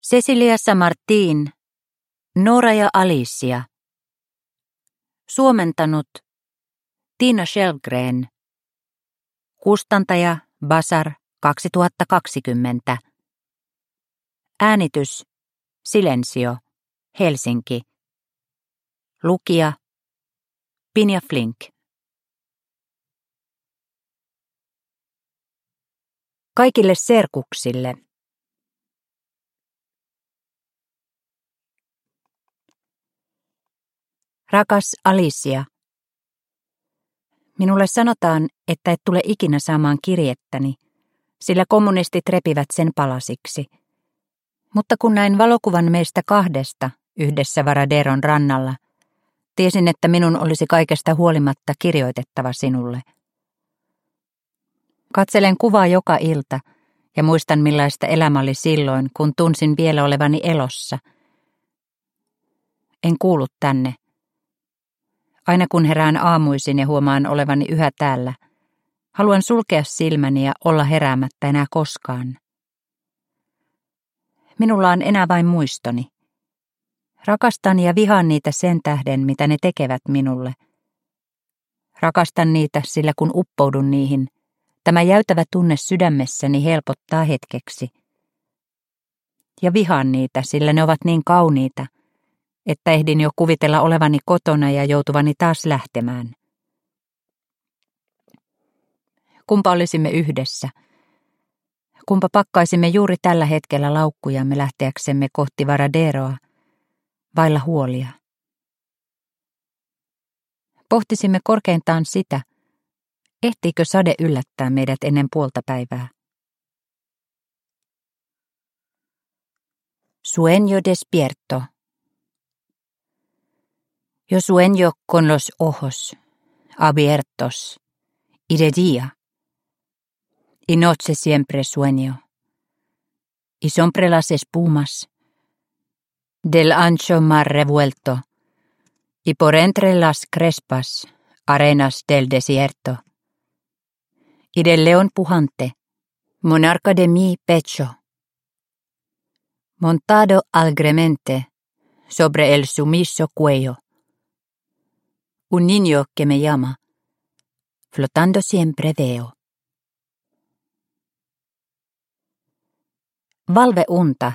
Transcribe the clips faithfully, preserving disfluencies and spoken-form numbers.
Cecilia Samartin, Nora ja Alicia. Suomentanut Tiina Shelgren. Kustantaja Basar kaksituhattakaksikymmentä. Äänitys Silensio, Helsinki. Lukija Pinja Flink. Kaikille serkuksille. Rakas Alicia, minulle sanotaan, että et tule ikinä saamaan kirjettäni, sillä kommunistit repivät sen palasiksi. Mutta kun näin valokuvan meistä kahdesta yhdessä Varaderon rannalla, tiesin, että minun olisi kaikesta huolimatta kirjoitettava sinulle. Katselen kuvaa joka ilta ja muistan millaista elämä oli silloin, kun tunsin vielä olevani elossa. En kuullut tänne. Aina kun herään aamuisin ja huomaan olevani yhä täällä, haluan sulkea silmäni ja olla heräämättä enää koskaan. Minulla on enää vain muistoni. Rakastan ja vihaan niitä sen tähden, mitä ne tekevät minulle. Rakastan niitä, sillä kun uppoudun niihin, tämä jäytävä tunne sydämessäni helpottaa hetkeksi. Ja vihaan niitä, sillä ne ovat niin kauniita, että ehdin jo kuvitella olevani kotona ja joutuvani taas lähtemään. Kumpa olisimme yhdessä? Kumpa pakkaisimme juuri tällä hetkellä laukkujamme lähteäksemme kohti Varaderoa, vailla huolia? Pohtisimme korkeintaan sitä, ehtiikö sade yllättää meidät ennen puolta päivää. Sueño despierto. Yo sueño con los ojos abiertos y de día, y noche siempre sueño, y sobre las espumas del ancho mar revuelto, y por entre las crespas arenas del desierto, y del león pujante, monarca de mi pecho, montado alegremente sobre el sumiso cuello, un niño que me llama, flotando siempre veo. Valve unta.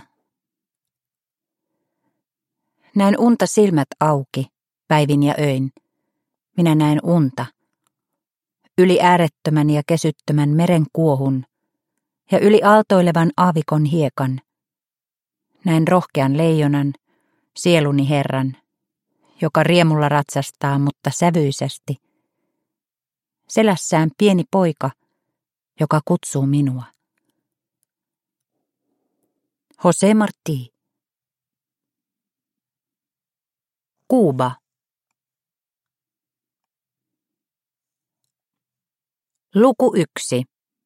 Näen unta silmät auki, päivin ja öin. Minä näen unta. Yli äärettömän ja kesyttömän meren kuohun ja yli aaltoilevan aavikon hiekan. Näen rohkean leijonan, sieluni herran, joka riemulla ratsastaa, mutta sävyisesti. Selässään pieni poika, joka kutsuu minua. José Martí. Kuuba. Luku yksi.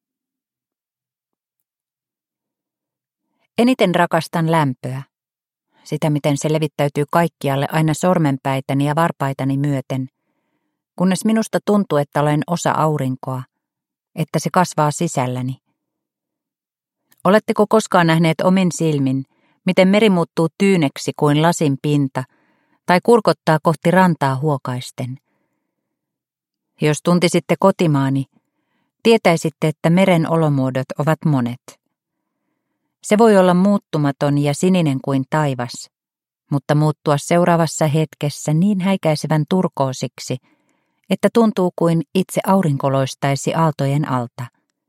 Eniten rakastan lämpöä. Sitä, miten se levittäytyy kaikkialle aina sormenpäitäni ja varpaitani myöten, kunnes minusta tuntuu, että olen osa aurinkoa, että se kasvaa sisälläni. Oletteko koskaan nähneet omin silmin, miten meri muuttuu tyyneksi kuin lasin pinta, tai kurkottaa kohti rantaa huokaisten? Jos tuntisitte kotimaani, tietäisitte, että meren olomuodot ovat monet. Se voi olla muuttumaton ja sininen kuin taivas, mutta muuttua seuraavassa hetkessä niin häikäisevän turkoosiksi, että tuntuu kuin itse aurinko loistaisi aaltojen alta.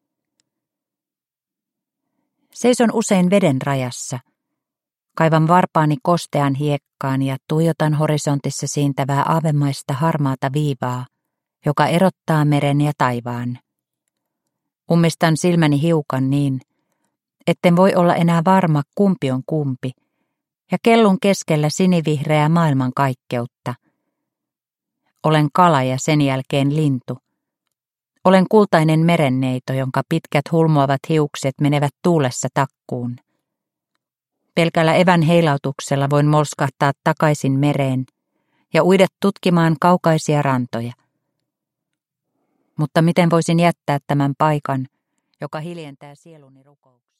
Seison usein veden rajassa. Kaivan varpaani kostean hiekkaan ja tuijotan horisontissa siintävää aavemaista harmaata viivaa, joka erottaa meren ja taivaan. Ummistan silmäni hiukan niin, etten voi olla enää varma, kumpi on kumpi, ja kellun keskellä sinivihreää maailmankaikkeutta. Olen kala ja sen jälkeen lintu. Olen kultainen merenneito, jonka pitkät hulmuavat hiukset menevät tuulessa takkuun. Pelkällä evän heilautuksella voin molskahtaa takaisin mereen ja uida tutkimaan kaukaisia rantoja. Mutta miten voisin jättää tämän paikan, joka hiljentää sieluni rukouksia?